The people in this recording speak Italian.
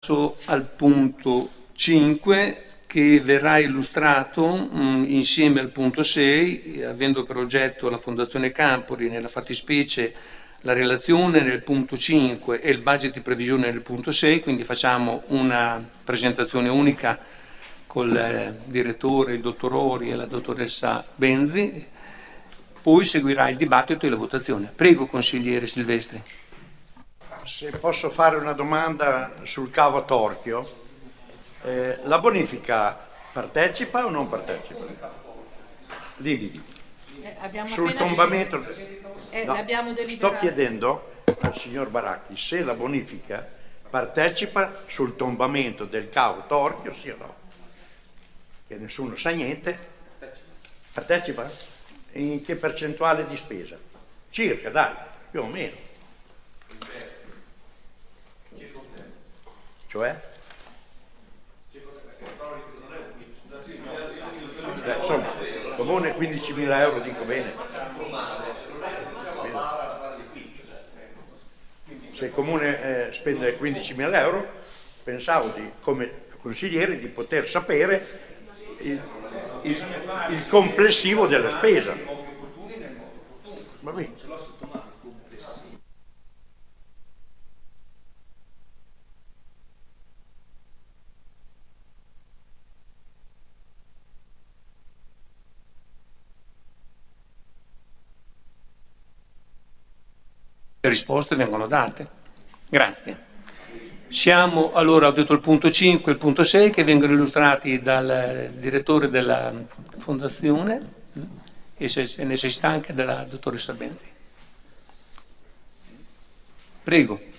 Passo al punto 5 che verrà illustrato insieme al punto 6, avendo per oggetto la Fondazione Campori, nella fattispecie la relazione nel punto 5 e il budget di previsione nel punto 6, quindi facciamo una presentazione unica col direttore, il dottor Ori e la dottoressa Benzi, poi seguirà il dibattito e la votazione. Prego, consigliere Silvestri. Se posso fare una domanda sul cavo Torchio, la bonifica partecipa o non partecipa? Dimmi. Sul tombamento. No, abbiamo deliberato. sto chiedendo al signor Baracchi se la bonifica partecipa sul tombamento del cavo Torchio, sì o no? Che nessuno sa niente. Partecipa? In che percentuale di spesa? Circa, dai, più o meno. Cioè? Insomma, comune 15.000 euro, dico bene. Se il comune spende 15.000 euro, pensavo come consigliere di poter sapere il complessivo della spesa. Va bene. Le risposte vengono date. Grazie. Siamo allora, ho detto il punto 5 e il punto 6 che vengono illustrati dal direttore della Fondazione e se necessita anche della dottoressa Benzi. Prego.